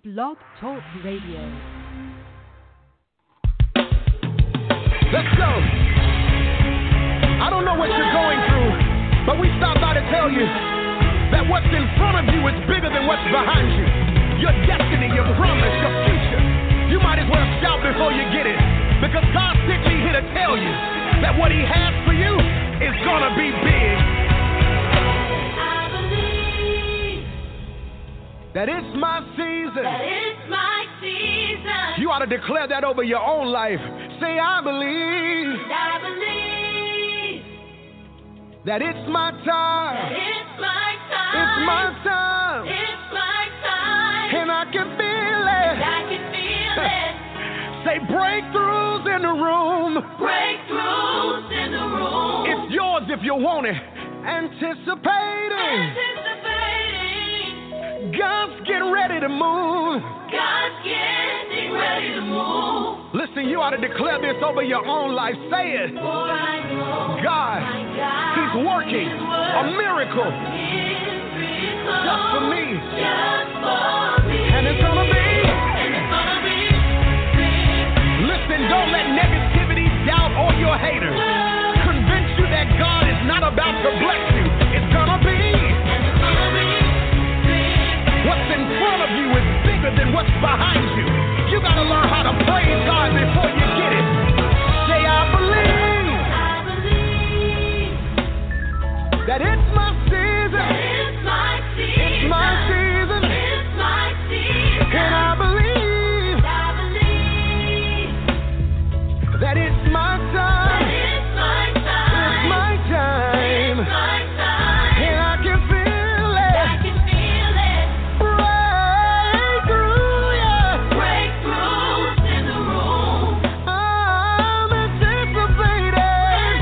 Blog Talk Radio. Let's go. I don't know what you're going through, but we stopped by to tell you that what's in front of you is bigger than what's behind you. Your destiny, your promise, your future. You might as well shout before you get it, because God sent me here to tell you that what He has for you is gonna be big. I believe that it's my season. that it's my season. You ought to declare that over your own life. Say, I believe I believe that it's my time. that it's my time. It's my time. It's my time. And I can feel it. I can feel it. Say, breakthroughs in the room. Breakthroughs in the room. It's yours if you want it. Anticipating. God's getting ready to move. God's getting ready to move. Listen, you ought to declare this over your own life. Say it. For I know God, my God He's working is a miracle just for me. Just for me. And it's gonna be. And it's gonna be big. Listen, don't let negativity, doubt, or your haters convince you that God is not about to bless you. It's gonna be. And it's gonna be big. What's in front of you is bigger than what's behind you. You gotta learn how to praise God before you get it. Say, I believe that it's my season. That it's my season. It's my season. It's my season. And I believe that it's my time. that it's my time. It's my time. It's my time. And I can feel it. I can feel it. Breakthrough, yeah. Breakthroughs in the room. I'm anticipating.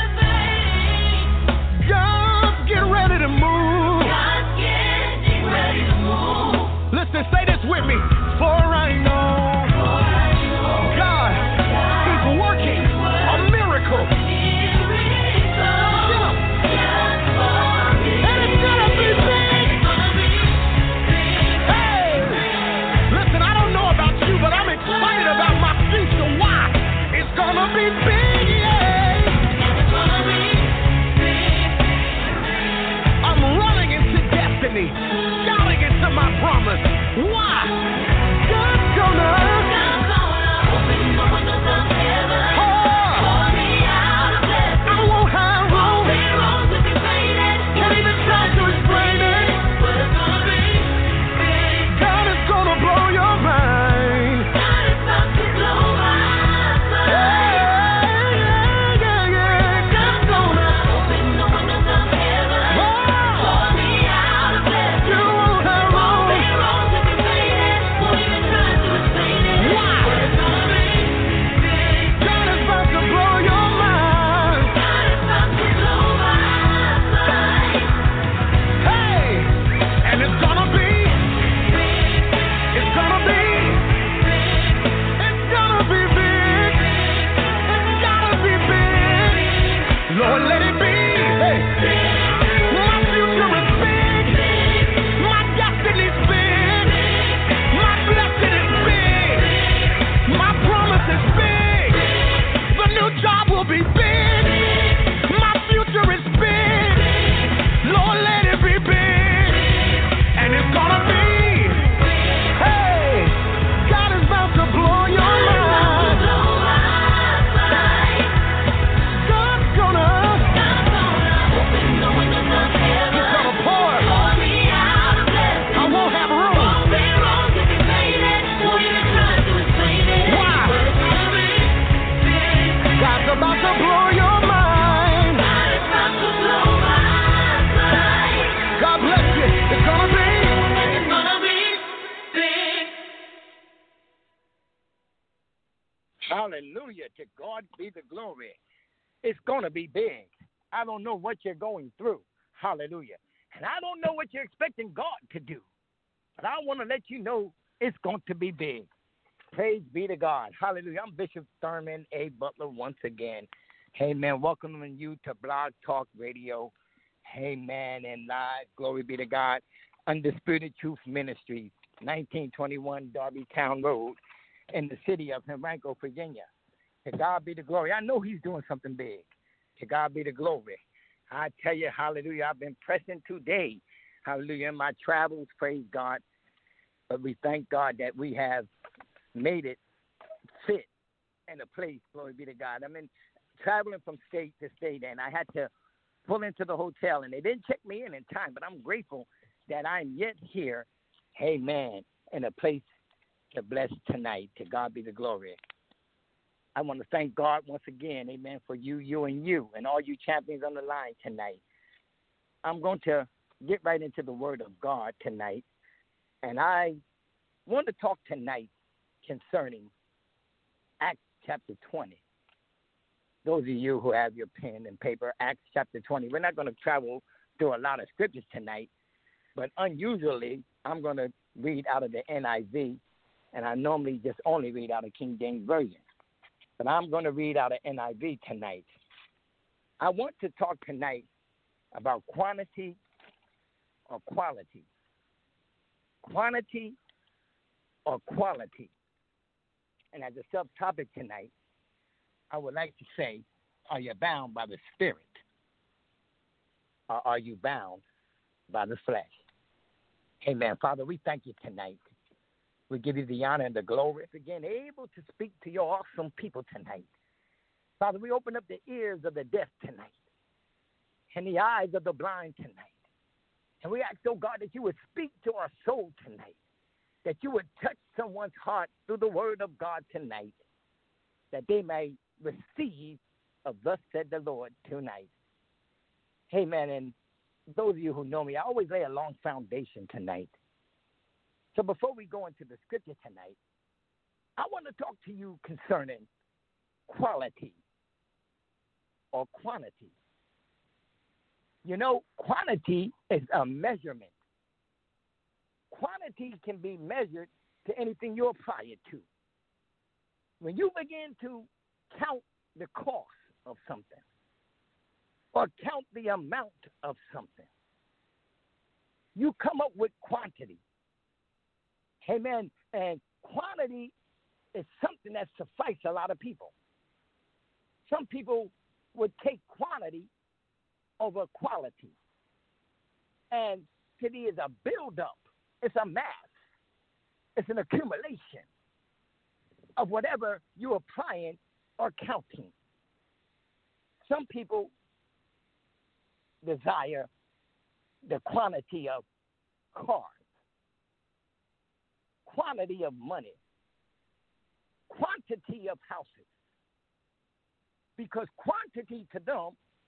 God's getting ready to move. God's getting ready to move. Listen, say this with me. For I know God, He's working a miracle. And it's gonna be big. Hey, listen, I don't know about you, but I'm excited about my future. Why? It's gonna be big, yeah. I'm running into destiny, shouting into my promise. Why? God's gonna. I won't have room. Can't even try to explain it. God is gonna blow your mind. Yeah. God's gonna. You won't have room. Why? God is about to blow your mind. Hey, and it's gonna be. It's gonna be. It's gonna be big. It's gotta be big. Lord, let it be. Hey. My future is big. My destiny's big. My blessing is big. My promise is big. The new job will be big. My future is big. Lord, let it be big. And it's gonna be. Hey, God is about to blow your mind. God's gonna. He's gonna pour. I won't have room. Why? God's about to blow your mind. God bless you. It's gonna be. Hallelujah. To God be the glory. It's going to be big. I don't know what you're going through. Hallelujah. And I don't know what you're expecting God to do. But I want to let you know it's going to be big. Praise be to God. Hallelujah. I'm Bishop Thurman A. Butler once again. Hey, man, welcoming you to Blog Talk Radio. Hey, man, and live. Glory be to God. Undisputed Truth Ministries. 1921 Darbytown Road in the city of Henrico, Virginia. To God be the glory. I know he's doing something big. To God be the glory. I tell you, hallelujah, I've been pressing today, hallelujah, in my travels, praise God. But we thank God that we have made it fit in a place, glory be to God. I mean, traveling from state to state, and I had to pull into the hotel, and they didn't check me in time, but I'm grateful that I'm yet here, amen, in a place to bless tonight. To God be the glory. I want to thank God once again, amen, for you, and all you champions on the line tonight. I'm going to get right into the word of God tonight, and I want to talk tonight concerning Acts chapter 20. Those of you who have your pen and paper, Acts chapter 20. We're not going to travel through a lot of scriptures tonight, but unusually, I'm going to read out of the NIV, and I normally just only read out of King James Version. But I'm going to read out of NIV tonight. I want to talk tonight about quantity or quality. Quantity or quality. And as a subtopic tonight, I would like to say, are you bound by the Spirit? Or are you bound by the flesh? Amen. Father, we thank you tonight. We give you the honor and the glory for again able to speak to your awesome people tonight. Father, we open up the ears of the deaf tonight and the eyes of the blind tonight. And we ask, oh God, that you would speak to our soul tonight, that you would touch someone's heart through the word of God tonight, that they may receive of thus said the Lord tonight. Amen. And those of you who know me, I always lay a long foundation tonight. So before we go into the scripture tonight, I want to talk to you concerning quality or quantity. You know, quantity is a measurement. Quantity can be measured to anything you apply it to. When you begin to count the cost of something or count the amount of something, you come up with quantity. Amen. And quantity is something that suffices a lot of people. Some people would take quantity over quality. And quantity is a buildup. It's a mass. It's an accumulation of whatever you're applying or counting. Some people desire the quantity of cars, quantity of money, quantity of houses, because quantity to them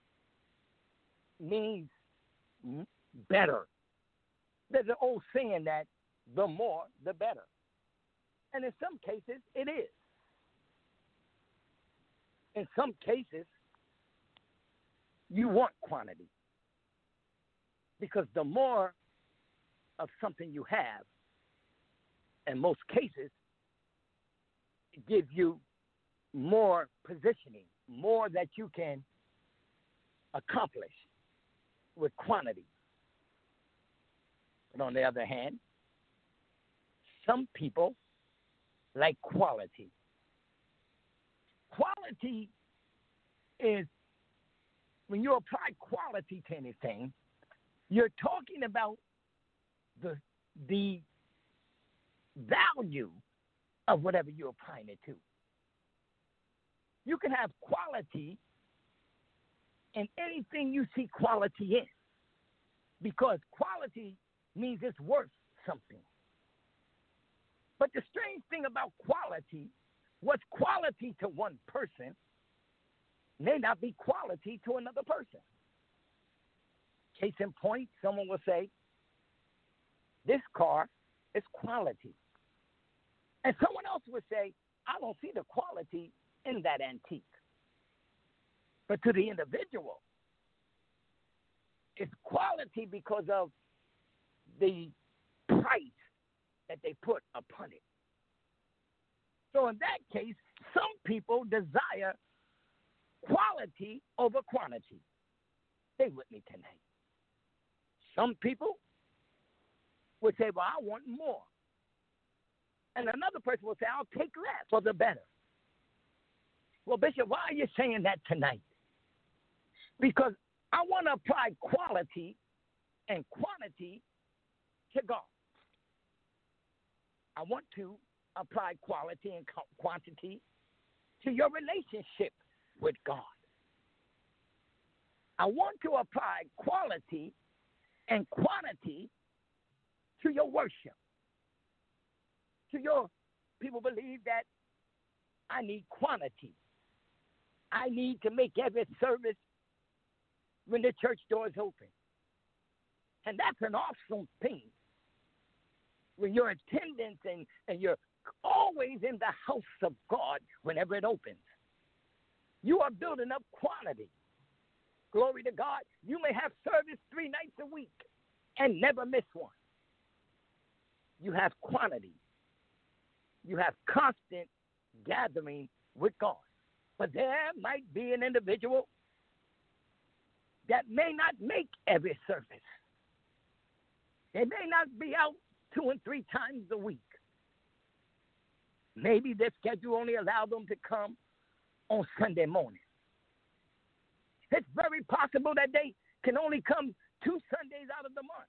means better. There's an old saying that the more, the better. And in some cases, it is. In some cases, you want quantity, because the more of something you have, in most cases, it gives you more positioning, more that you can accomplish with quantity. But on the other hand, some people like quality. Quality is, when you apply quality to anything, you're talking about the value of whatever you're applying it to. You can have quality in anything you see quality in, because quality means it's worth something. But the strange thing about quality, what's quality to one person may not be quality to another person. Case in point, someone will say, this car is quality. And someone else would say, I don't see the quality in that antique. But to the individual, it's quality because of the price that they put upon it. So in that case, some people desire quality over quantity. Stay with me tonight. Some people would say, well, I want more. And another person will say, I'll take less for the better. Well, Bishop, why are you saying that tonight? Because I want to apply quality and quantity to God. I want to apply quality and quantity to your relationship with God. I want to apply quality and quantity to your worship. To your people believe that I need quantity. I need to make every service when the church door is open. And that's an awesome thing. When your attendance and you're always in the house of God whenever it opens. You are building up quantity. Glory to God. You may have service 3 nights a week and never miss one. You have quantity. You have constant gathering with God. But there might be an individual that may not make every service. They may not be out 2 and 3 times a week. Maybe their schedule only allows them to come on Sunday morning. It's very possible that they can only come 2 Sundays out of the month.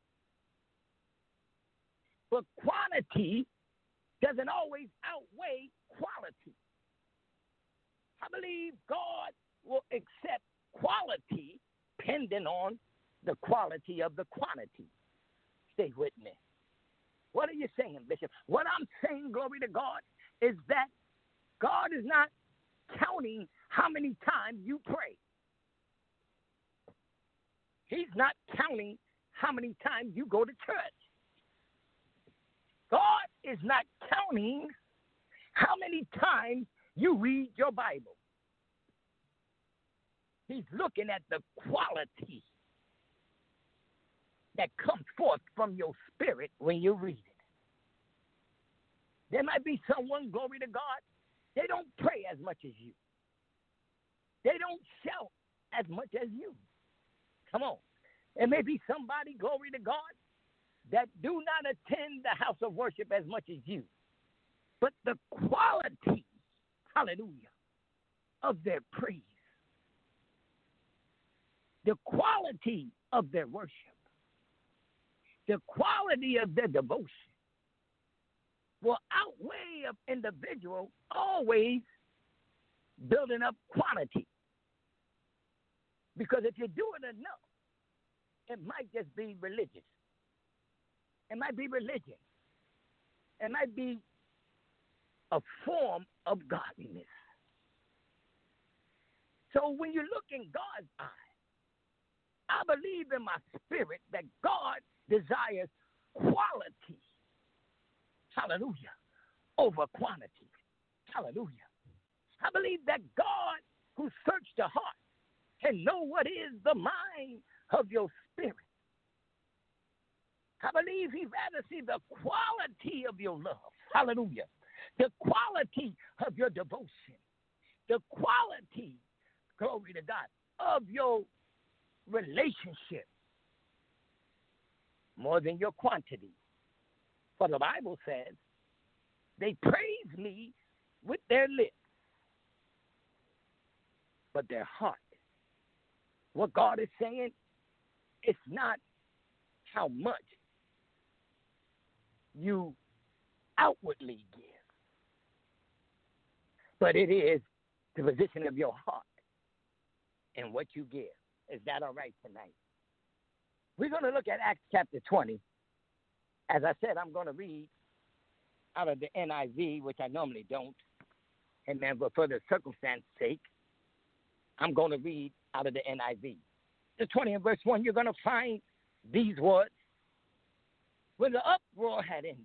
But quantity doesn't always outweigh quality. I believe God will accept quality depending on the quality of the quantity. Stay with me. What are you saying, Bishop? What I'm saying, glory to God, is that God is not counting how many times you pray. He's not counting how many times you go to church. God is not counting how many times you read your Bible. He's looking at the quality that comes forth from your spirit when you read it. There might be someone, glory to God, they don't pray as much as you. They don't shout as much as you. Come on. There may be somebody, glory to God, that do not attend the house of worship as much as you. But the quality, hallelujah, of their praise, the quality of their worship, the quality of their devotion will outweigh an individual always building up quantity. Because if you do it enough, it might just be religious. It might be religion. It might be a form of godliness. So when you look in God's eye, I believe in my spirit that God desires quality, hallelujah, over quantity, hallelujah. I believe that God, who searched the heart and know what is the mind of your spirit, I believe he'd rather see the quality of your love, hallelujah, the quality of your devotion, the quality, glory to God, of your relationship more than your quantity. For the Bible says, they praise me with their lips, but their heart. What God is saying, it's not how much you outwardly give, but it is the position of your heart and what you give. Is that all right tonight? We're going to look at Acts chapter 20. As I said, I'm going to read out of the NIV, which I normally don't. And then for the circumstance sake, I'm going to read out of the NIV. The 20 and verse 1, you're going to find these words. When the uproar had ended,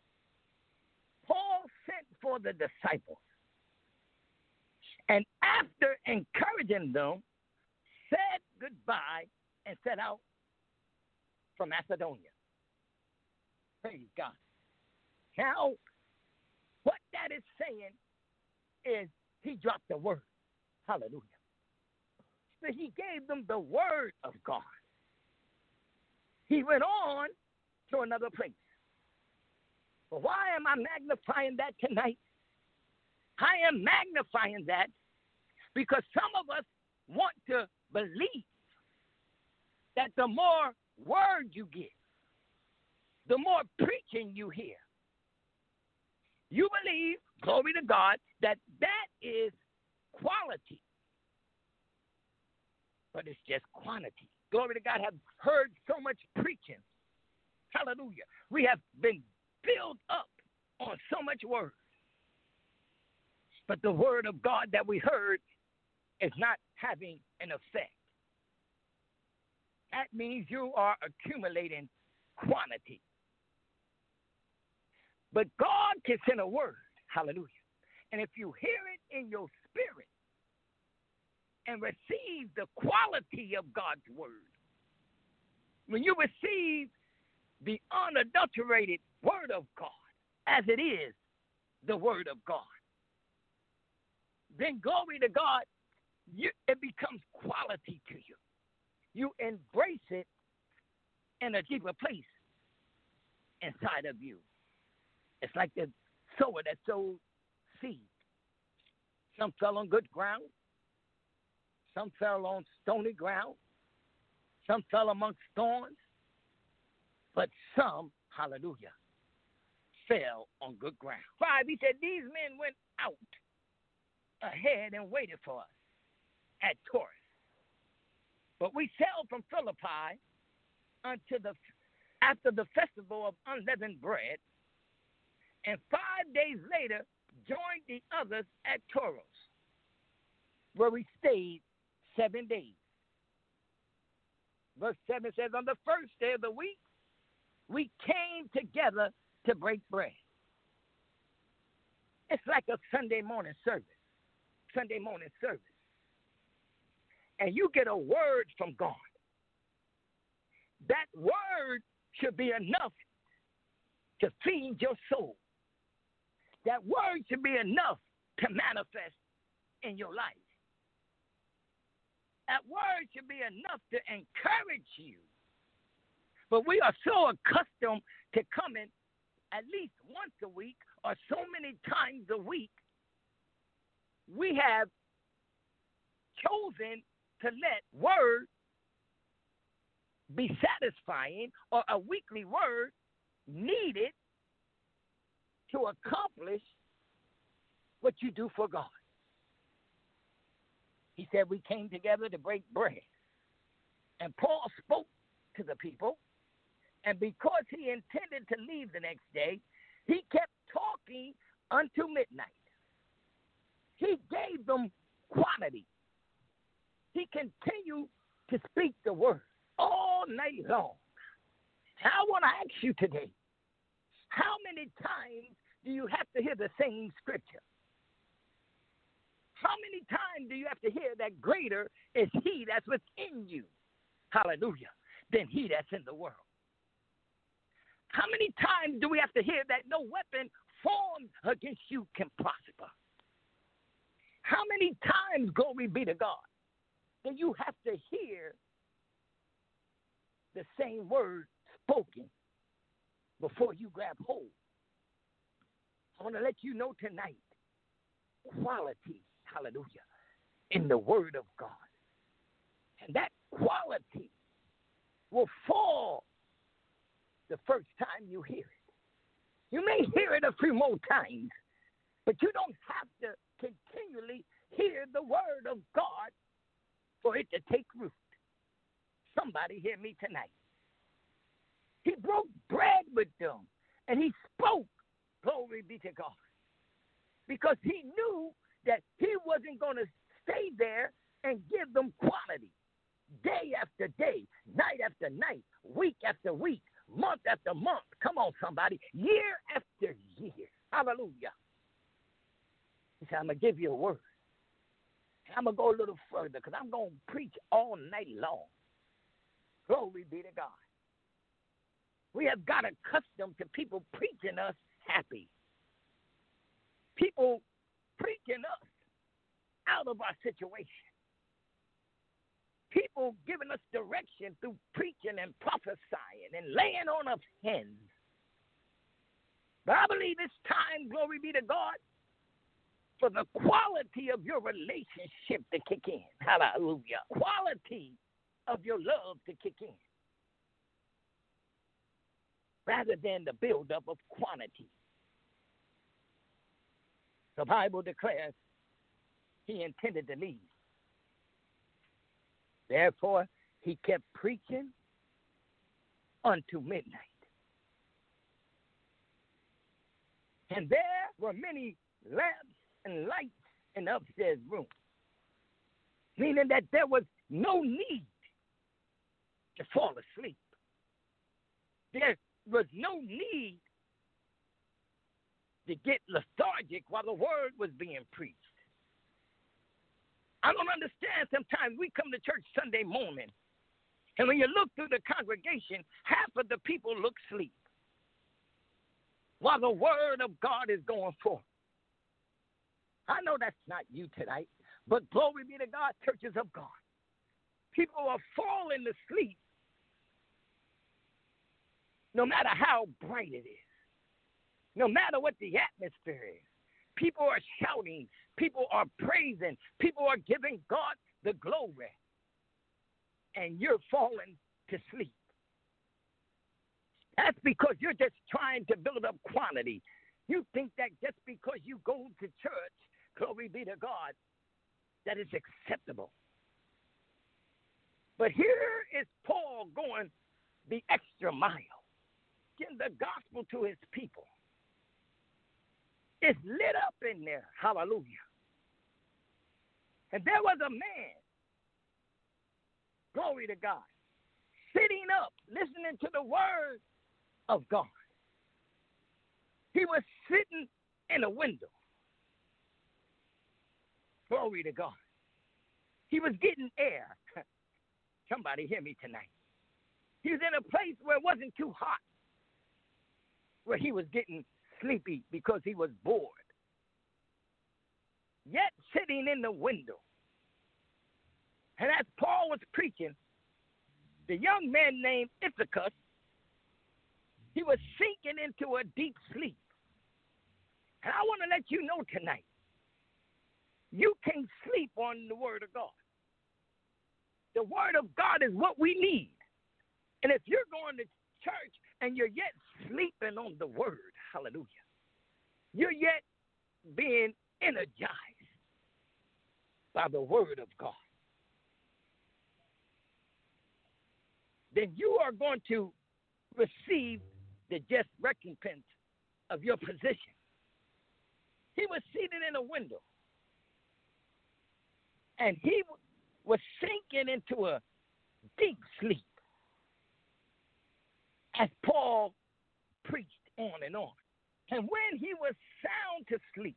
Paul sent for the disciples, and after encouraging them, said goodbye and set out from Macedonia. Praise God. Now, what that is saying is he dropped the word. Hallelujah. So he gave them the word of God. He went on to another place. But why am I magnifying that tonight? I am magnifying that because some of us want to believe that the more word you give, the more preaching you hear, you believe, glory to God, that that is quality. But it's just quantity. Glory to God, have heard so much preaching. Hallelujah. We have been filled up on so much word. But the word of God that we heard is not having an effect. That means you are accumulating quantity. But God can send a word. Hallelujah. And if you hear it in your spirit and receive the quality of God's word, when you receive the unadulterated word of God, as it is the word of God, then glory to God, it becomes quality to you. You embrace it in a deeper place inside of you. It's like the sower that sowed seed. Some fell on good ground. Some fell on stony ground. Some fell amongst thorns. But some, hallelujah, fell on good ground. 5, he said, these men went out ahead and waited for us at Taurus. But we sailed from Philippi after the festival of unleavened bread, and 5 days later joined the others at Taurus, where we stayed 7 days. Verse 7 says, on the first day of the week, we came together to break bread. It's like a Sunday morning service. And you get a word from God. That word should be enough to feed your soul. That word should be enough to manifest in your life. That word should be enough to encourage you. But we are so accustomed to coming at least once a week or so many times a week, we have chosen to let word be satisfying, or a weekly word needed to accomplish what you do for God. He said we came together to break bread. And Paul spoke to the people, and because he intended to leave the next day, he kept talking until midnight. He gave them quantity. He continued to speak the word all night long. And I want to ask you today, how many times do you have to hear the same scripture? How many times do you have to hear that greater is he that's within you, hallelujah, than he that's in the world? How many times do we have to hear that no weapon formed against you can prosper? How many times, glory be to God, do you have to hear the same word spoken before you grab hold? I want to let you know tonight, quality, hallelujah, in the word of God. And that quality will fall the first time you hear it. You may hear it a few more times, but you don't have to continually hear the word of God for it to take root. Somebody hear me tonight. He broke bread with them, and he spoke, glory be to God, because he knew that he wasn't going to stay there and give them quality. Day after day, night after night, week after week, month after month. Come on, somebody. Year after year. Hallelujah. He said, I'm going to give you a word. And I'm going to go a little further because I'm going to preach all night long. Glory be to God. We have got accustomed to people preaching us happy. People preaching us out of our situation. People giving us direction through preaching and prophesying and laying on of hands. But I believe it's time, glory be to God, for the quality of your relationship to kick in. Hallelujah. Quality of your love to kick in. Rather than the buildup of quantity. The Bible declares he intended to leave. Therefore, he kept preaching unto midnight. And there were many lamps and lights in the upstairs room, meaning that there was no need to fall asleep. There was no need to get lethargic while the word was being preached. I don't understand. Sometimes we come to church Sunday morning, and when you look through the congregation, half of the people look asleep while the word of God is going forth. I know that's not you tonight, but glory be to God, churches of God. People are falling asleep no matter how bright it is, no matter what the atmosphere is. People are shouting, people are praising, people are giving God the glory, and you're falling to sleep. That's because you're just trying to build up quantity. You think that just because you go to church, glory be to God, that it's acceptable. But here is Paul going the extra mile, getting the gospel to his people. It's lit up in there. Hallelujah. And there was a man, glory to God, sitting up, listening to the word of God. He was sitting in a window. Glory to God. He was getting air. Somebody hear me tonight. He was in a place where it wasn't too hot, where he was getting sleepy because he was bored. Yet sitting in the window. And as Paul was preaching, the young man named Ithacus, he was sinking into a deep sleep. And I want to let you know tonight, you can't sleep on the word of God. The word of God is what we need. And if you're going to church and you're yet sleeping on the word, hallelujah, you're yet being energized by the word of God, then you are going to receive the just recompense of your position. He was seated in a window, and he was sinking into a deep sleep as Paul preached on and on. And when he was sound to sleep,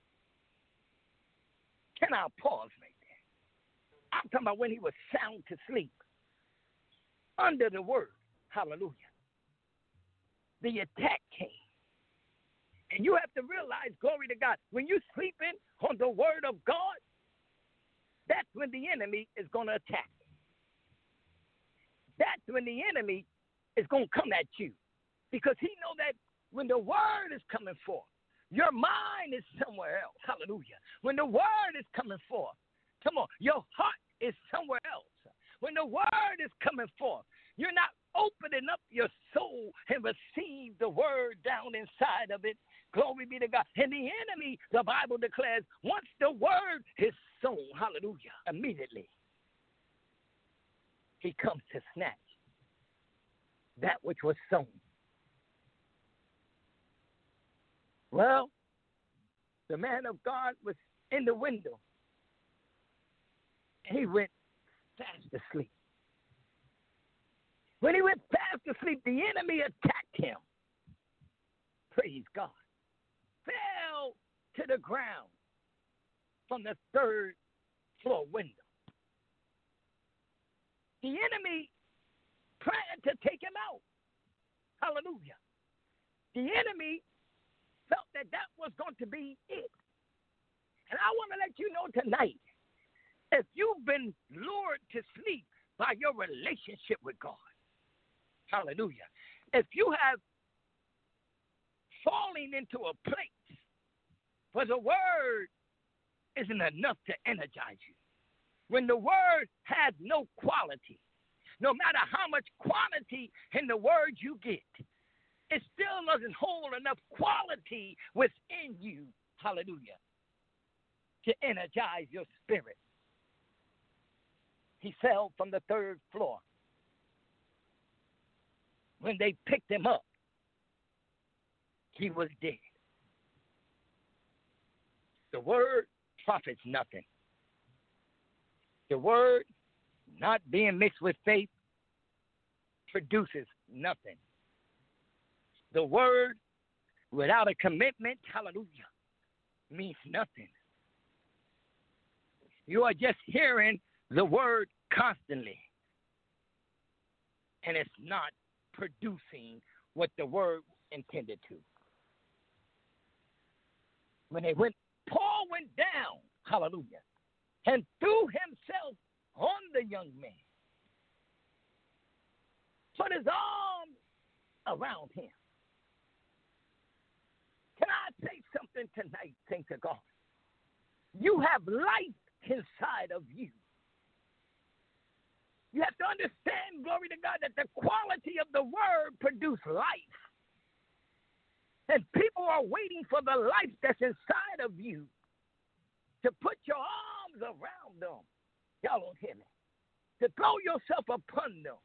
can I pause right there? I'm talking about when he was sound to sleep under the word. Hallelujah. The attack came. And you have to realize, glory to God, when you're sleeping on the word of God, that's when the enemy is going to attack. That's when the enemy is going to come at you. Because he know that when the word is coming forth, your mind is somewhere else. Hallelujah. When the word is coming forth, come on, your heart is somewhere else. When the word is coming forth, you're not opening up your soul and receive the word down inside of it. Glory be to God. And the enemy, the Bible declares, once the word is sown, hallelujah, immediately he comes to snatch that which was sown. Well, the man of God was in the window. He went fast asleep. When he went fast asleep, the enemy attacked him. Praise God. Fell to the ground from the third floor window. The enemy tried to take him out. Hallelujah. The enemy felt that that was going to be it. And I want to let you know tonight, if you've been lured to sleep by your relationship with God, hallelujah, if you have falling into a place where the word isn't enough to energize you. When the word has no quality, no matter how much quantity in the word you get, it still doesn't hold enough quality within you, hallelujah, to energize your spirit. He fell from the third floor. When they picked him up, he was dead. The word profits nothing. The word not being mixed with faith produces nothing. The word without a commitment, hallelujah, means nothing. You are just hearing the word constantly, and it's not producing what the word intended to. When Paul went down, hallelujah, and threw himself on the young man, put his arms around him. Can I say something tonight, saints of God? You have life inside of you. You have to understand, glory to God, that the quality of the word produces life. And people are waiting for the life that's inside of you to put your arms around them. Y'all don't hear me. To throw yourself upon them.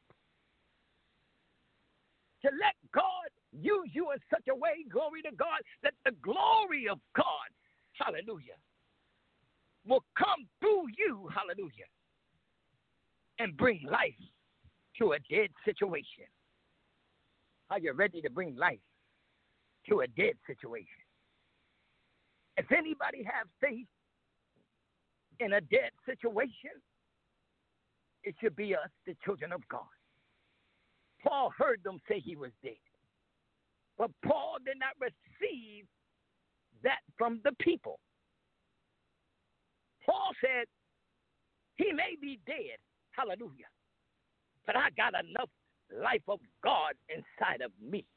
To let God use you in such a way, glory to God, that the glory of God, hallelujah, will come through you, hallelujah, and bring life to a dead situation. Are you ready to bring life to a dead situation? If anybody have faith in a dead situation, it should be us, the children of God. Paul heard them say he was dead. But Paul did not receive that from the people. Paul said, he may be dead, hallelujah, but I got enough life of God inside of me.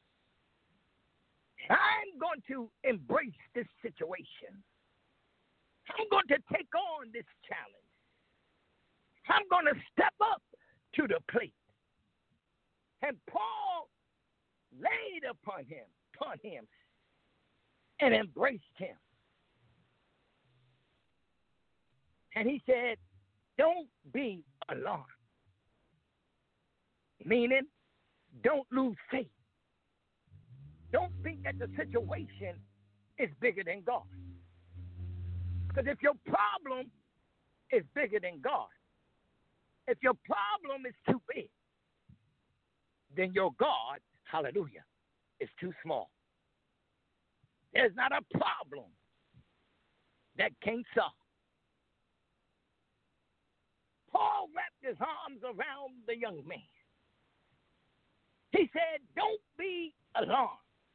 I'm going to embrace this situation. I'm going to take on this challenge. I'm going to step up to the plate. And Paul laid upon him, and embraced him. And he said, don't be alarmed. Meaning, don't lose faith. Don't think that the situation is bigger than God. Because if your problem is bigger than God, if your problem is too big, then your God, hallelujah, is too small. There's not a problem that can't solve. Paul wrapped his arms around the young man. He said, don't be alarmed.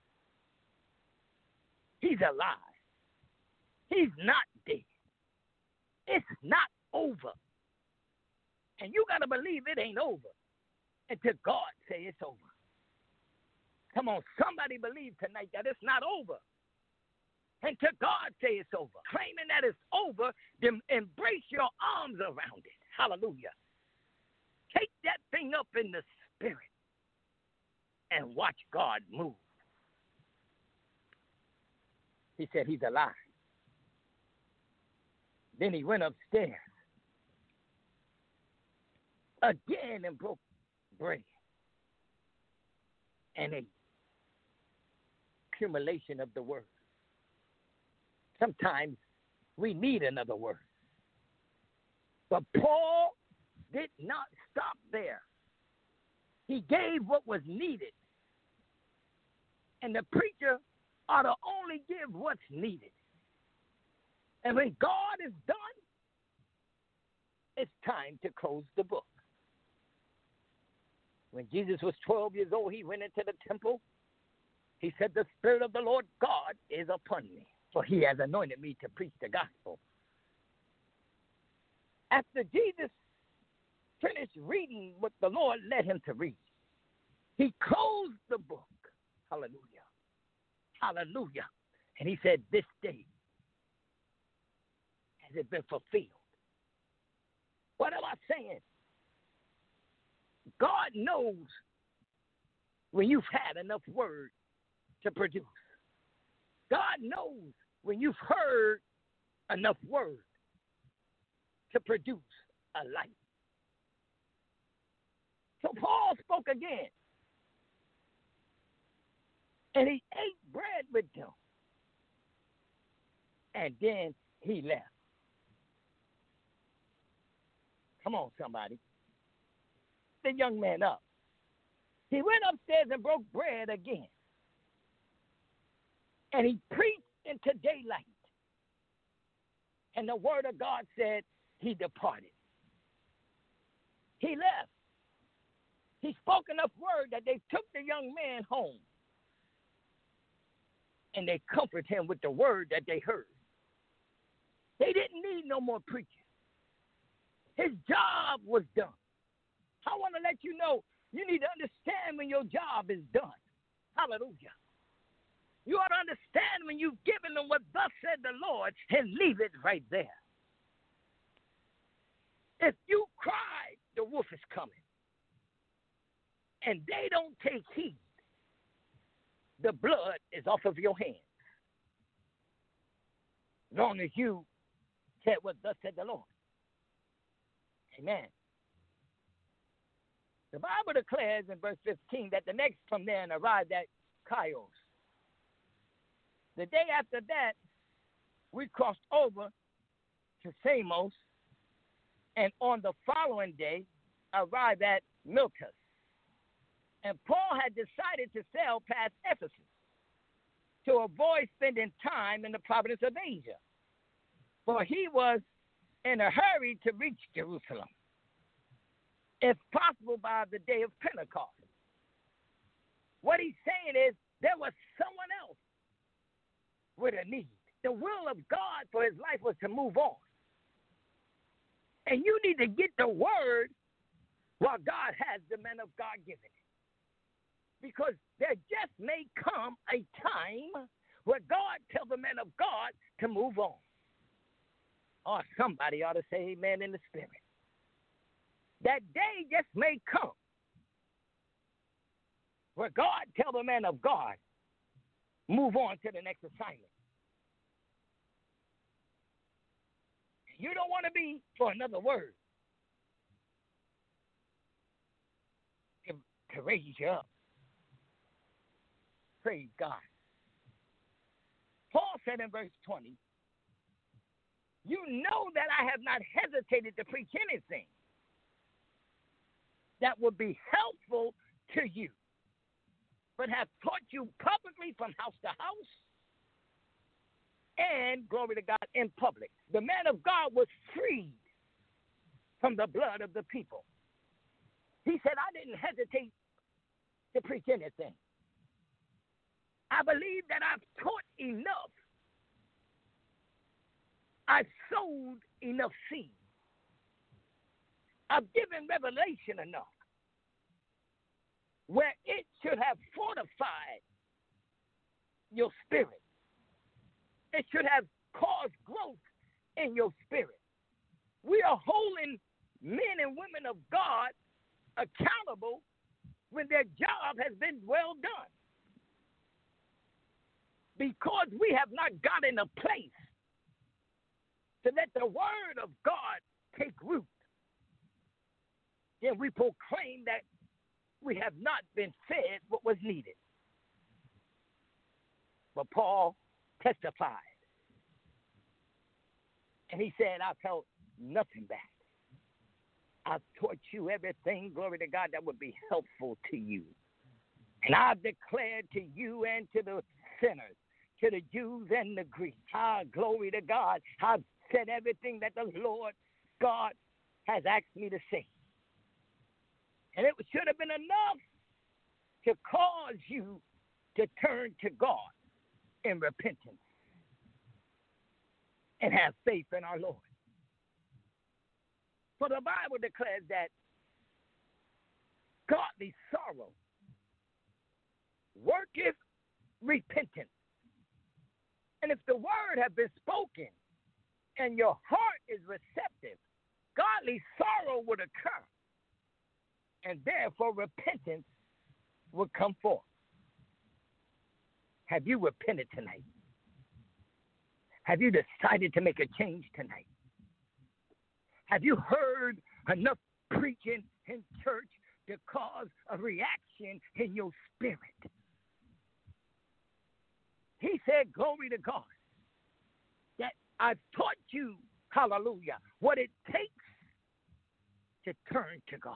He's alive. He's not dead. It's not over. And you got to believe it ain't over until God say it's over. Come on, somebody believe tonight that it's not over until God say it's over. Claiming that it's over, then embrace your arms around it. Hallelujah. Take that thing up in the spirit and watch God move. He said he's alive. Then he went upstairs again and broke bread and a accumulation of the word. Sometimes we need another word. But Paul did not stop there. He gave what was needed. And the preacher ought to only give what's needed. And when God is done, it's time to close the book. When Jesus was 12 years old, he went into the temple. He said, the Spirit of the Lord God is upon me, for he has anointed me to preach the gospel. After Jesus finished reading what the Lord led him to read, he closed the book. Hallelujah. Hallelujah. And he said, this day has it been fulfilled. What am I saying? God knows when you've had enough word to produce. God knows when you've heard enough word to produce a life. So Paul spoke again. And he ate bread with them. And then he left. Come on, somebody. The young man up. He went upstairs and broke bread again. And he preached into daylight. And the word of God said he departed. He left. He spoke enough word that they took the young man home. And they comforted him with the word that they heard. They didn't need no more preaching. His job was done. I want to let you know, you need to understand when your job is done. Hallelujah. You ought to understand when you've given them what thus said the Lord and leave it right there. If you cry, the wolf is coming. And they don't take heed, the blood is off of your hands. Long as you said what thus said the Lord. Amen. The Bible declares in verse 15 that the next from then arrived at Chios. The day after that, we crossed over to Samos, and on the following day, arrived at Miletus. And Paul had decided to sail past Ephesus to avoid spending time in the province of Asia, for he was in a hurry to reach Jerusalem, if possible by the day of Pentecost. What he's saying is there was someone else with a need. The will of God for his life was to move on. And you need to get the word while God has the man of God given it. Because there just may come a time where God tells the man of God to move on. Or somebody ought to say amen in the spirit. That day just may come where God tells the man of God, move on to the next assignment. You don't want to be for another word to raise you up. Praise God. Paul said in verse 20, you know that I have not hesitated to preach anything that would be helpful to you, but have taught you publicly from house to house and, glory to God, in public. The man of God was freed from the blood of the people. He said, I didn't hesitate to preach anything. I believe that I've taught enough. I've sowed enough seed. I've given revelation enough where it should have fortified your spirit. It should have caused growth in your spirit. We are holding men and women of God accountable when their job has been well done. Because we have not got in a place to let the word of God take root, then we proclaim that we have not been fed what was needed. But Paul testified. And he said, I've held nothing back. I've taught you everything, glory to God, that would be helpful to you. And I've declared to you and to the sinners, to the Jews and the Greeks, glory to God, I've said everything that the Lord God has asked me to say. And it should have been enough to cause you to turn to God in repentance and have faith in our Lord. For the Bible declares that godly sorrow worketh repentance. And if the word have been spoken and your heart is receptive, godly sorrow would occur. And therefore repentance would come forth. Have you repented tonight? Have you decided to make a change tonight? Have you heard enough preaching in church to cause a reaction in your spirit? He said, glory to God, that I've taught you, hallelujah, what it takes to turn to God,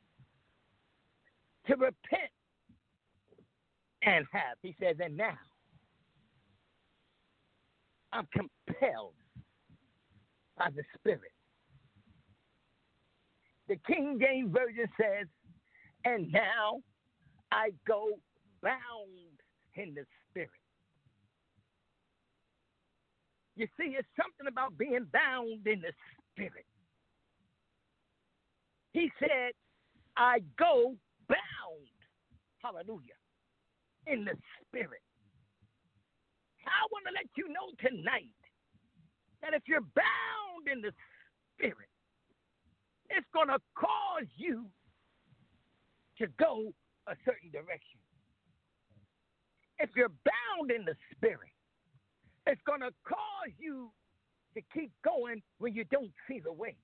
to repent and have. He says, and now I'm compelled by the Spirit. The King James Version says, and now I go bound in the Spirit. You see, it's something about being bound in the Spirit. He said, I go bound, hallelujah, in the Spirit. I want to let you know tonight that if you're bound in the Spirit, it's going to cause you to go a certain direction. If you're bound in the Spirit, it's going to cause you to keep going when you don't see the way.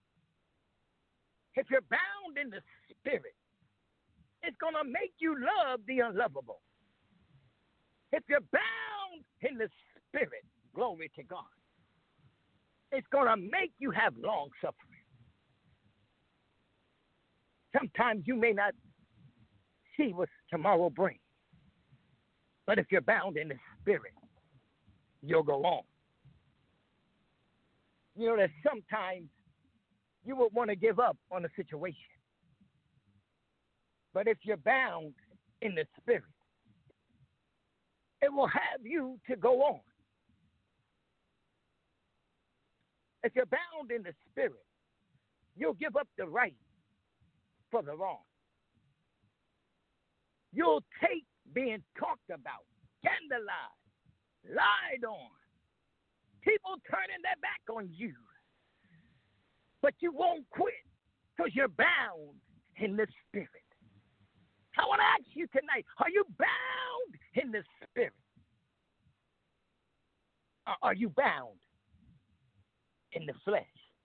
If you're bound in the Spirit, it's going to make you love the unlovable. If you're bound in the Spirit, glory to God, it's going to make you have long suffering. Sometimes you may not see what tomorrow brings, but if you're bound in the Spirit, you'll go on. You know that sometimes you would want to give up on a situation. But if you're bound in the Spirit, it will have you to go on. If you're bound in the Spirit, you'll give up the right for the wrong. You'll take being talked about, scandalized, lied on, people turning their back on you. But you won't quit because you're bound in the Spirit. I want to ask you tonight, are you bound in the Spirit? Or are you bound in the flesh?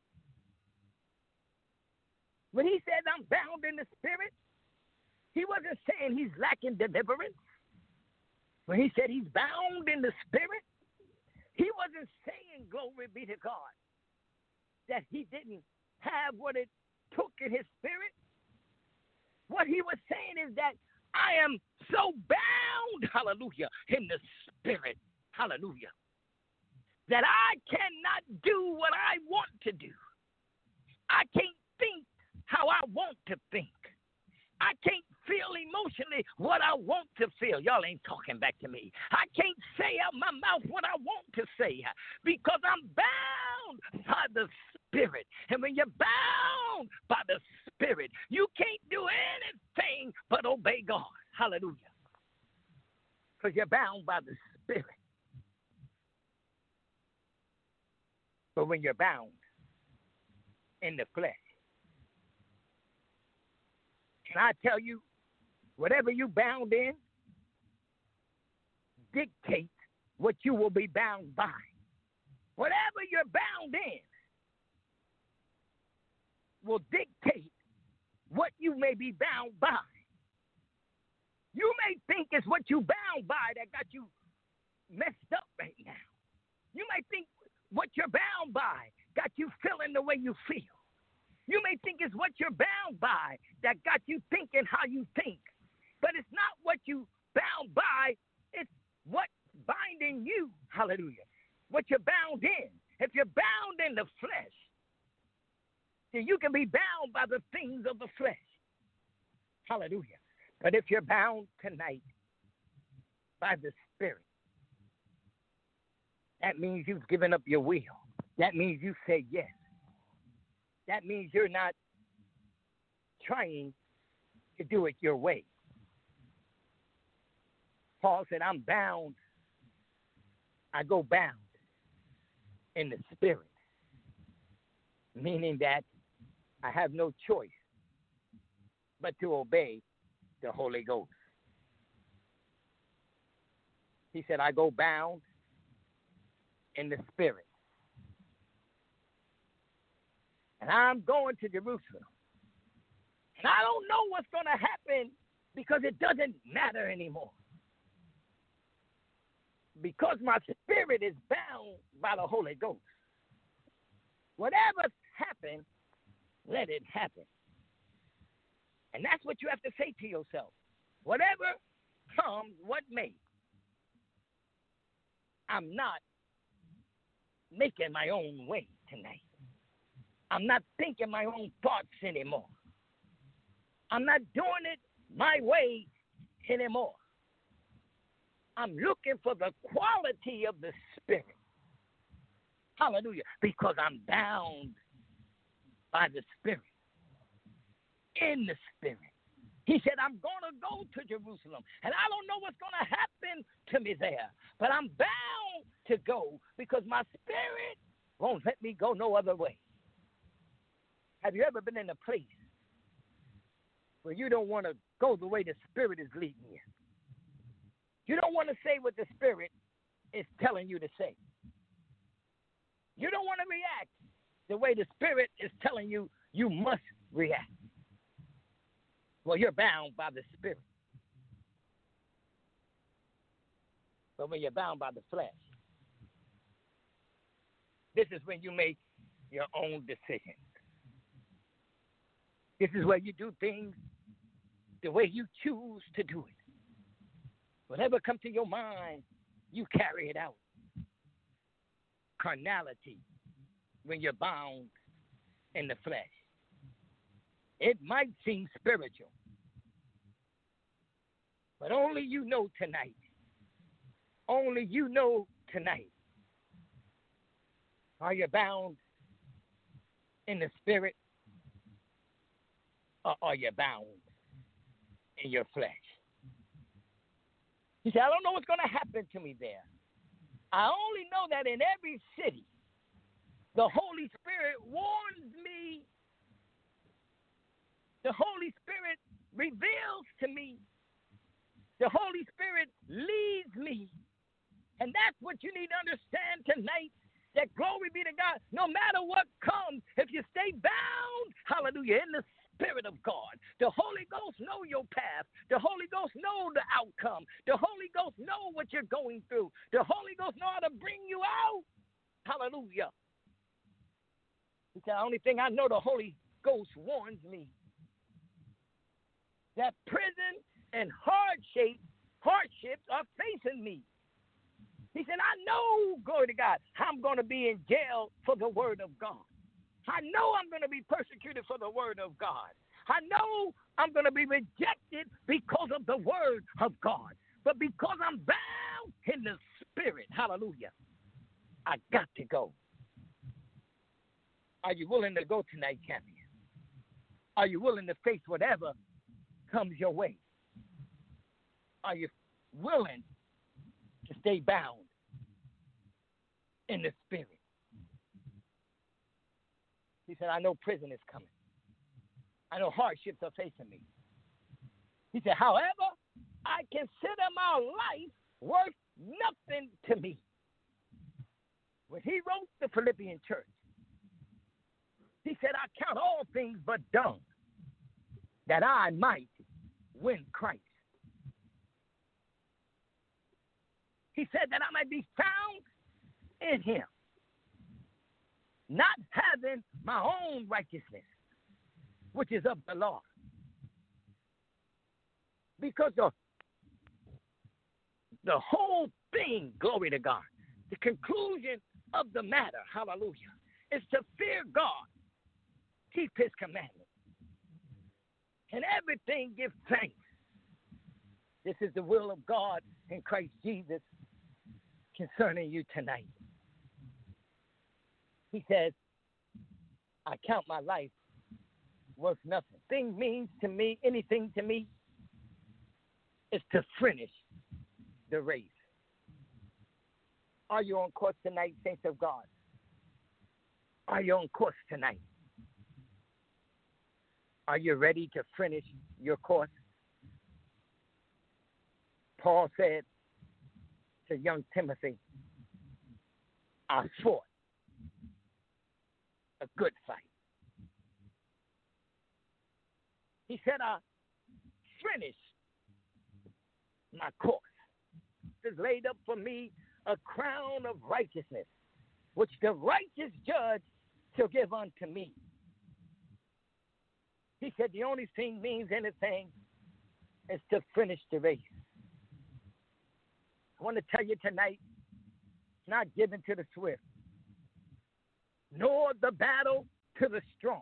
When he said, I'm bound in the Spirit, he wasn't saying he's lacking deliverance. When he said he's bound in the Spirit, he wasn't saying, glory be to God, that he didn't have what it took in his spirit. What he was saying is that I am so bound, hallelujah, in the Spirit, hallelujah, that I cannot do what I want to do. I can't think how I want to think. I can't feel emotionally what I want to feel. Y'all ain't talking back to me. I can't say out my mouth what I want to say because I'm bound by the Spirit. And when you're bound by the Spirit, you can't do anything but obey God. Hallelujah. Because you're bound by the Spirit. But when you're bound in the flesh, can I tell you, whatever you bound in dictates what you will be bound by. Whatever you're bound in will dictate what you may be bound by. You may think it's what you bound by that got you messed up right now. You may think what you're bound by got you feeling the way you feel. You may think it's what you're bound by that got you thinking how you think. But it's not what you bound by. It's what's binding you. Hallelujah. What you're bound in. If you're bound in the flesh, then you can be bound by the things of the flesh. Hallelujah. But if you're bound tonight by the Spirit, that means you've given up your will. That means you say yes. That means you're not trying to do it your way. Paul said, I'm bound I go bound in the spirit, meaning that I have no choice but to obey the Holy Ghost. He said, I go bound in the spirit. And I'm going to Jerusalem. And I don't know what's going to happen because it doesn't matter anymore. Because my spirit is bound by the Holy Ghost. Whatever happens, let it happen. And that's what you have to say to yourself. Whatever comes, what may. I'm not making my own way tonight. I'm not thinking my own thoughts anymore. I'm not doing it my way anymore. I'm looking for the quality of the Spirit. Hallelujah. Because I'm bound by the Spirit. In the Spirit. He said, I'm going to go to Jerusalem. And I don't know what's going to happen to me there. But I'm bound to go because my spirit won't let me go no other way. Have you ever been in a place where you don't want to go the way the Spirit is leading you? You don't want to say what the Spirit is telling you to say. You don't want to react the way the Spirit is telling you you must react. Well, you're bound by the Spirit. But when you're bound by the flesh, this is when you make your own decisions. This is where you do things the way you choose to do it. Whatever comes to your mind, you carry it out. Carnality, when you're bound in the flesh. It might seem spiritual, but only you know tonight. Only you know tonight. Are you bound in the spirit, or are you bound in your flesh? He said, I don't know what's going to happen to me there. I only know that in every city, the Holy Spirit warns me. The Holy Spirit reveals to me. The Holy Spirit leads me. And that's what you need to understand tonight, that glory be to God. No matter what comes, if you stay bound, hallelujah, in the Spirit of God, the Holy Ghost know your path. The Holy Ghost know the outcome. The Holy Ghost know what you're going through. The Holy Ghost know how to bring you out. Hallelujah. He said, the only thing I know, the Holy Ghost warns me that prison and hardships are facing me. He said, I know, glory to God, I'm going to be in jail for the word of God. I know I'm going to be persecuted for the word of God. I know I'm going to be rejected because of the word of God. But because I'm bound in the Spirit, hallelujah, I got to go. Are you willing to go tonight, champion? Are you willing to face whatever comes your way? Are you willing to stay bound in the Spirit? He said, I know prison is coming. I know hardships are facing me. He said, however, I consider my life worth nothing to me. When he wrote the Philippian church, he said, I count all things but dung, that I might win Christ. He said that I might be found in him, not having my own righteousness, which is of the law. Because the whole thing, glory to God, the conclusion of the matter, hallelujah, is to fear God, keep his commandments, and everything give thanks. This is the will of God in Christ Jesus concerning you tonight. He says, I count my life worth nothing. Thing means to me, anything to me, is to finish the race. Are you on course tonight, saints of God? Are you on course tonight? Are you ready to finish your course? Paul said to young Timothy, I fought a good fight. He said, I finished my course. There's laid up for me a crown of righteousness, which the righteous judge shall give unto me. He said the only thing means anything is to finish the race. I want to tell you tonight, it's not given to the swift, nor the battle to the strong.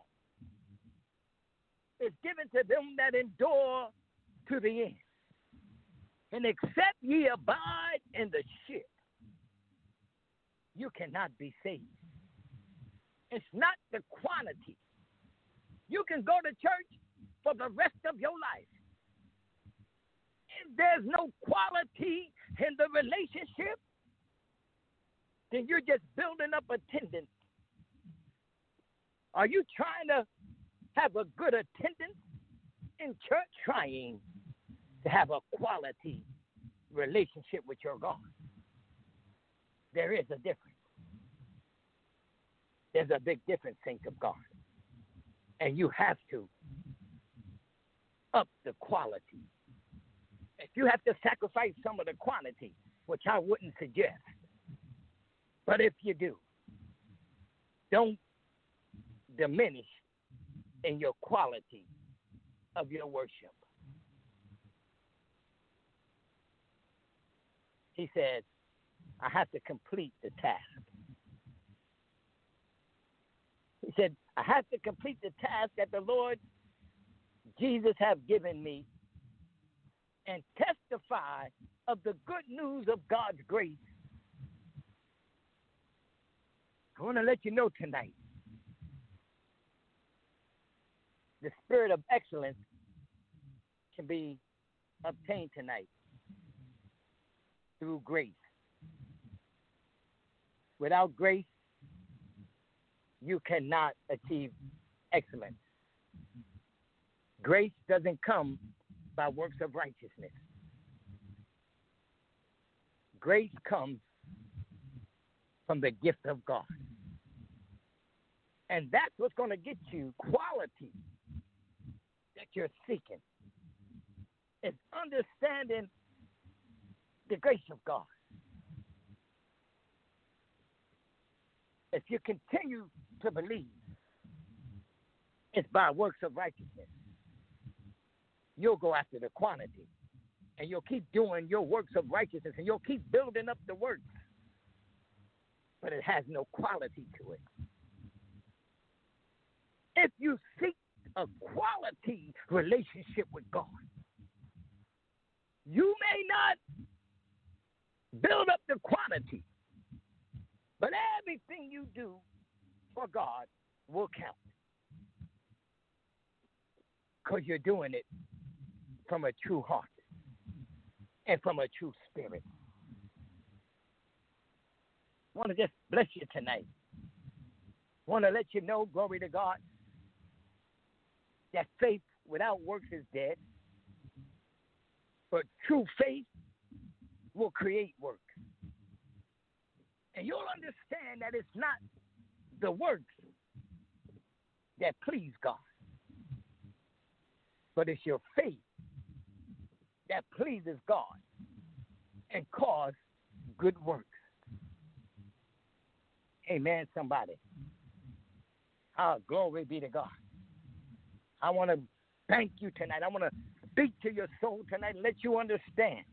It's given to them that endure to the end. And except ye abide in the ship, you cannot be saved. It's not the quantity. You can go to church for the rest of your life. If there's no quality in the relationship, then you're just building up attendance. Are you trying to have a good attendance in church? Trying to have a quality relationship with your God. There is a difference. There's a big difference, saints of God. And you have to up the quality. If you have to sacrifice some of the quantity, which I wouldn't suggest, but if you do, don't diminish in your quality of your worship. He said, I have to complete the task. He said, I have to complete the task that the Lord Jesus have given me and testify of the good news of God's grace. I want to let you know tonight, the spirit of excellence can be obtained tonight through grace. Without grace, you cannot achieve excellence. Grace doesn't come by works of righteousness. Grace comes from the gift of God. And that's what's going to get you quality that you're seeking. It's understanding the grace of God. If you continue to believe it's by works of righteousness, you'll go after the quantity. And you'll keep doing your works of righteousness, and you'll keep building up the works. But it has no quality to it. If you seek a quality relationship with God, you may not build up the quantity, but everything you do for God will count. Because you're doing it from a true heart and from a true spirit. I want to just bless you tonight. I want to let you know, glory to God, that faith without works is dead. But true faith will create work. And you'll understand that it's not the works that please God, but it's your faith that pleases God and cause good works. Amen, somebody. Glory be to God. I want to thank you tonight. I want to speak to your soul tonight and let you understand.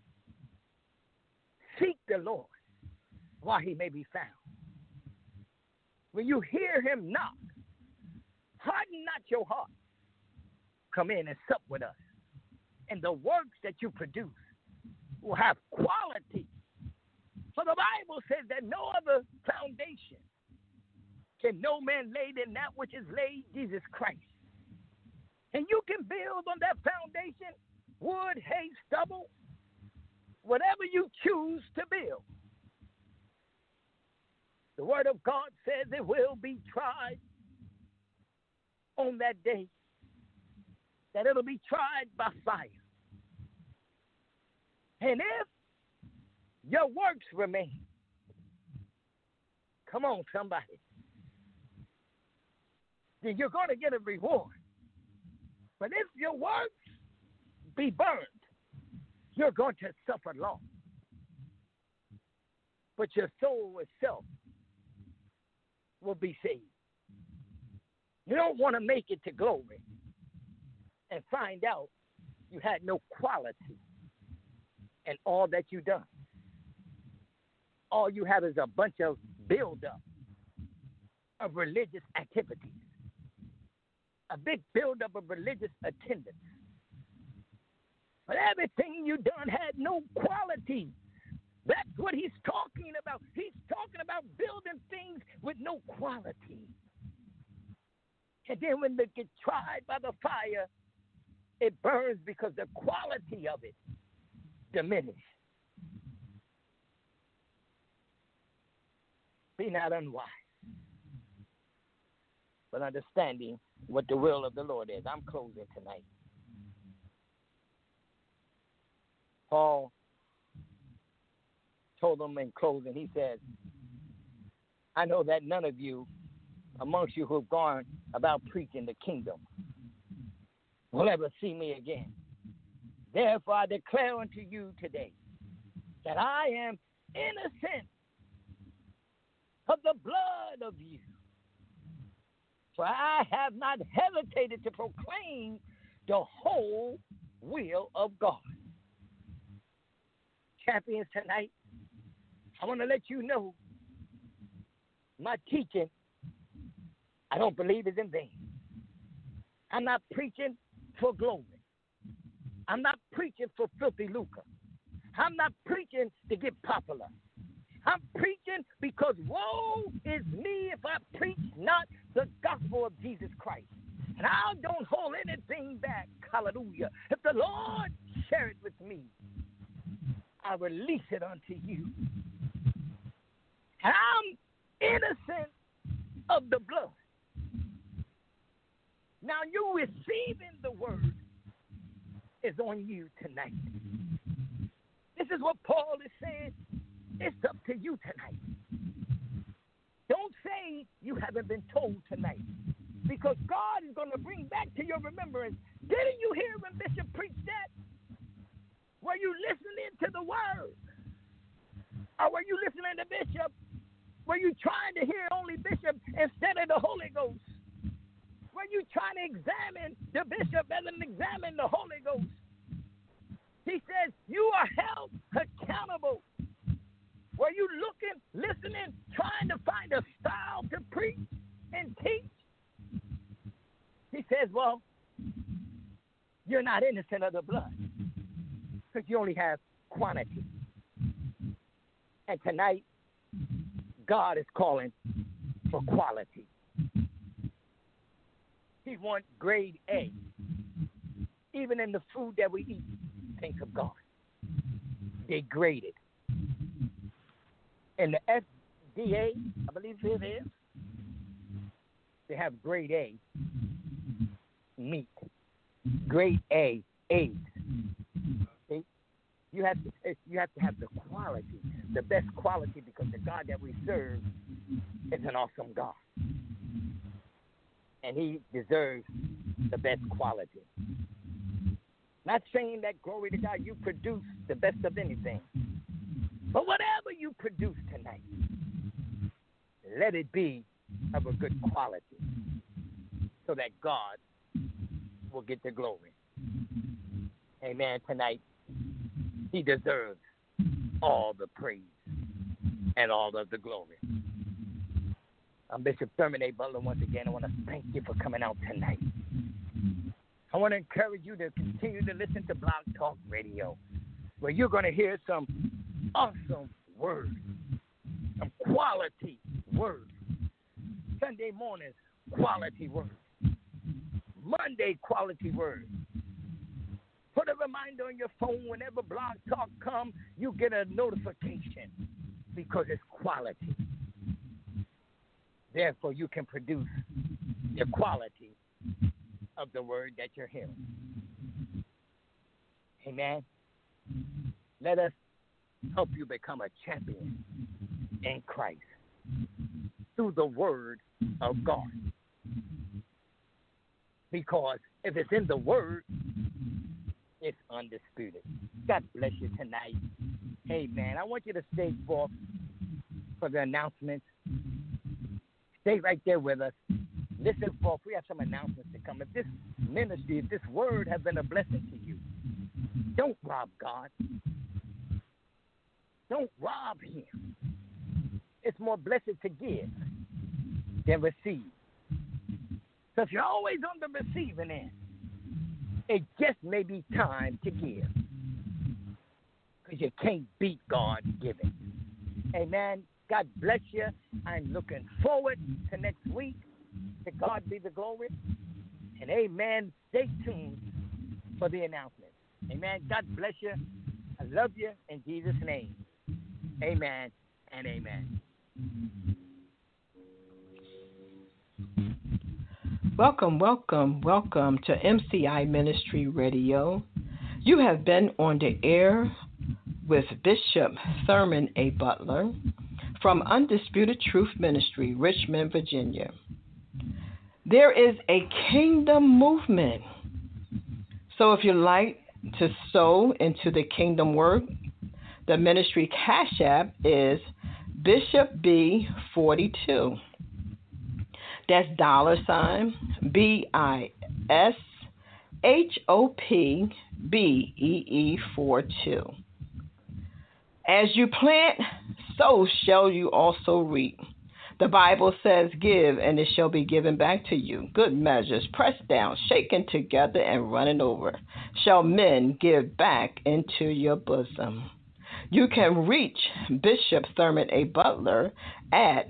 Seek the Lord while he may be found. When you hear him knock, harden not your heart. Come in and sup with us. And the works that you produce will have quality. For the Bible says that no other foundation can no man lay than that which is laid, Jesus Christ. And you can build on that foundation, wood, hay, stubble, whatever you choose to build. The word of God says it will be tried on that day, that it'll be tried by fire. And if your works remain, come on, somebody, then you're going to get a reward. But if your works be burned, you're going to suffer loss. But your soul itself will be saved. You don't want to make it to glory and find out you had no quality in all that you've done. All you have is a bunch of buildup of religious activities, a big buildup of religious attendance. But everything you done had no quality. That's what he's talking about. He's talking about building things with no quality. And then when they get tried by the fire, it burns because the quality of it diminishes. Be not unwise, but understanding what the will of the Lord is. I'm closing tonight. Paul told them in closing, he said, I know that none of you amongst you who have gone about preaching the kingdom will ever see me again. Therefore, I declare unto you today that I am innocent of the blood of you. For I have not hesitated to proclaim the whole will of God. Champions, tonight, I want to let you know my teaching, I don't believe is in vain. I'm not preaching for glory. I'm not preaching for filthy lucre. I'm not preaching to get popular. I'm preaching because woe is me if I preach not the gospel of Jesus Christ. And I don't hold anything back. Hallelujah. If the Lord share it with me, I release it unto you. And I'm innocent of the blood. Now you receiving the word is on you tonight. This is what Paul is saying. It's up to you tonight. Don't say you haven't been told tonight, because God is going to bring back to your remembrance. Didn't you hear when Bishop preached that? Were you listening to the word? Or were you listening to Bishop? Were you trying to hear only Bishop instead of the Holy Ghost? Were you trying to examine the Bishop rather than examine the Holy Ghost? He says you are held accountable. Were you looking, listening, trying to find a style to preach and teach? He says, well, you're not innocent of the blood because you only have quantity. And tonight, God is calling for quality. He wants grade A. Even in the food that we eat, think of God. They grade it. In the FDA, I believe it is, they have grade A meat, grade A eggs. See? You have to have the quality, the best quality, because the God that we serve is an awesome God. And he deserves the best quality. Not saying that, glory to God, you produce the best of anything. But whatever you produce tonight, let it be of a good quality so that God will get the glory. Amen. Tonight, he deserves all the praise and all of the glory. I'm Bishop Thurman A. Butler once again. I want to thank you for coming out tonight. I want to encourage you to continue to listen to Blog Talk Radio, where you're going to hear some awesome words, some quality words. Sunday mornings, quality words. Monday, quality words. Put a reminder on your phone whenever Blog Talk comes, you get a notification because it's quality. Therefore, you can produce the quality of the word that you're hearing. Amen. Let us help you become a champion in Christ through the word of God. Because if it's in the word, it's undisputed. God bless you tonight. Amen. I want you to stay forth for the announcements. Stay right there with us. Listen forth. We have some announcements to come. If this ministry, if this word has been a blessing to you, don't rob God. Don't rob him. It's more blessed to give than receive. So if you're always on the receiving end, it just may be time to give. Because you can't beat God giving. Amen. God bless you. I'm looking forward to next week. To God be the glory. And amen. Stay tuned for the announcements. Amen. God bless you. I love you in Jesus' name. Amen and amen. Welcome, welcome, welcome to MCI Ministry Radio. You have been on the air with Bishop Thurman A. Butler from Undisputed Truth Ministry, Richmond, Virginia. There is a kingdom movement. So if you'd like to sow into the kingdom work, the ministry cash app is Bishop B42. That's $BISHOPBEE42. As you plant, so shall you also reap. The Bible says, give, and it shall be given back to you. Good measures, pressed down, shaken together, and running over, shall men give back into your bosom. You can reach Bishop Thurman A. Butler at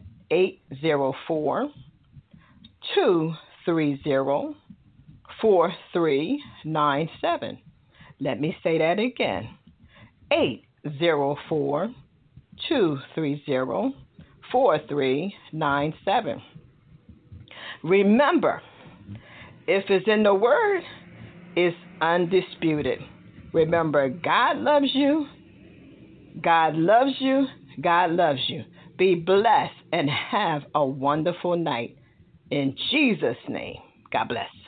804-230-4397. Let me say that again. 804-230-4397. Remember, if it's in the word, it's undisputed. Remember, God loves you. God loves you. God loves you. Be blessed and have a wonderful night. In Jesus' name, God bless.